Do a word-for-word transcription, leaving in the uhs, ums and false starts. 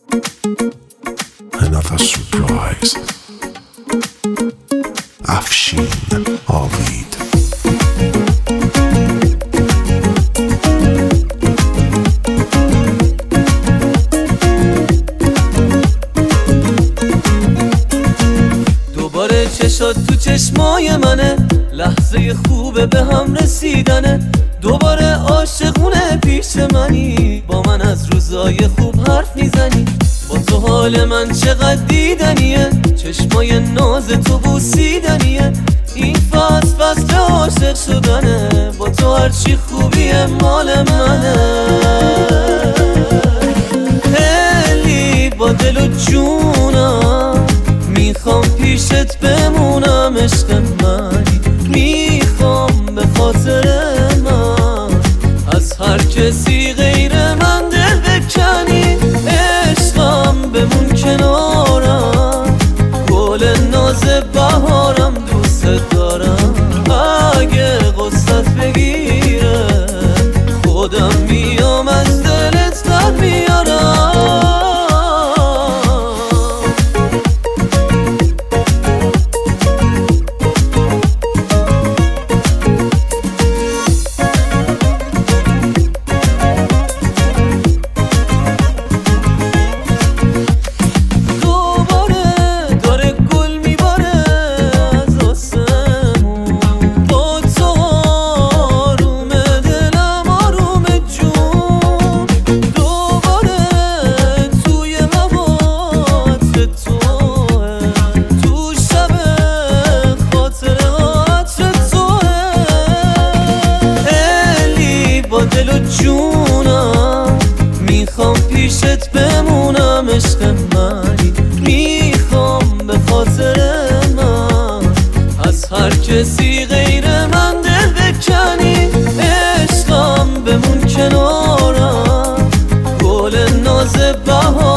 Another surprise. افشین آوید. دوباره چشات تو چشمای منه، لحظه خوبه به هم رسیدنه. دوباره عاشقونه پیش منی، با من از روزای خوب حرف میزنی. با تو حال من چقدر دیدنیه، چشمای ناز تو بوسیدنیه. این فصل فصل عاشق شدنه، با تو هرچی خوبیه مال منه. خیلی با دل و جونم میخوام پیشت بمونم، عشق منی. میخوام به خاطر من از هر کسی غیر من دل بکنی. عشقم بمون کنارم، گل ناز بهارم، دوست دارم. اگه قصت بگیره خودم میام از دلت در میارم. دل و جونم میخوام پیشت بمونم، عشق منی. میخوام به خاطر من از هر کسی غیر من دل بکنی. عشقم بمون کنارم، گل ناز بهار